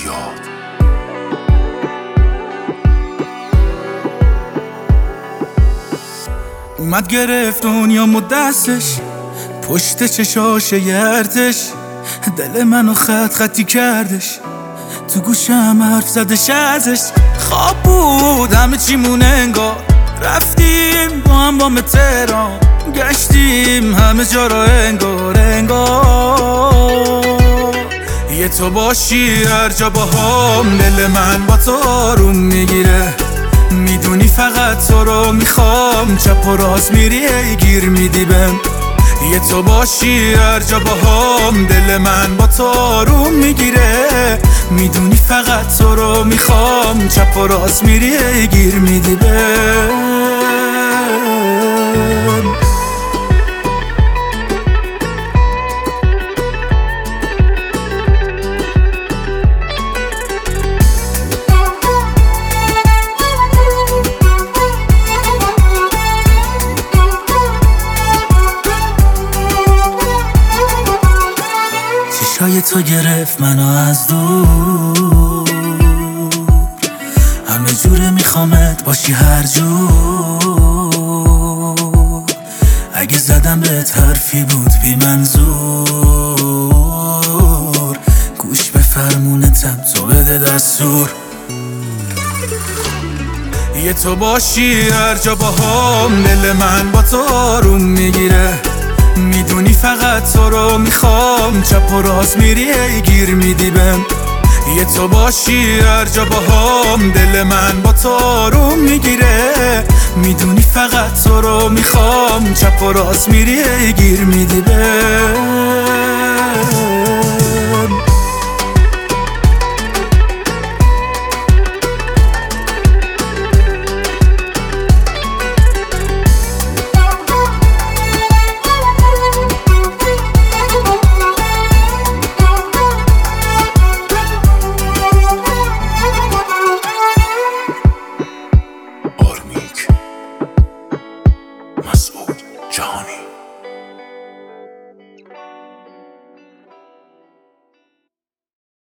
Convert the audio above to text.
یاد. اومد گرفت دنیامو دستش، پشت چشاش یرتش، دل منو خط خطی کردش، تو گوشم حرف زدش ازش. خواب بود همه چیمون انگار، رفتیم با هم با تهران، گشتیم همه جا را انگار یه تو باشی هر جا با هم، دل من با تو آروم میگیره. میدونی فقط تو رو میخوام، چپ و راست میری ای گیر میدی بهم. یه تو باشی هر جا با هم، دل من با تو آروم میگیره. میدونی فقط تو رو میخوام، چپ و راست میری ای گیر میدی بهم. چشای تو گرفت منو از دور، همه جوره میخوامت باشی هر جور. اگه زدم بهت حرفی بود بی منظور، گوش به فرمونتم تو بده دستور. یه تو باشی هر جا با هم، دل من با تو آروم میگیره. میدونی فقط تو رو میخوام، چپ و راست میری ای گیر میدی بهم. یه تو باشی هر جا با هم، دل من با تو آروم میگیره. میدونی فقط تو رو میخوام، چپ و راست میری ای گیر میدی بهم.